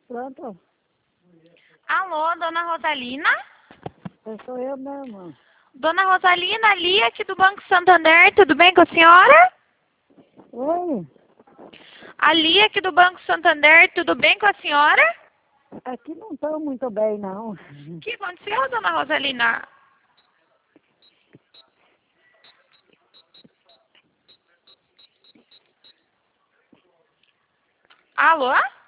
Pronto. Alô, dona Rosalina? Sou eu mesmo. Dona Rosalina, Lia aqui do Banco Santander, tudo bem com a senhora? Oi? A Lia aqui do Banco Santander, tudo bem com a senhora? Aqui não estou muito bem, não. O que aconteceu, dona Rosalina? Alô?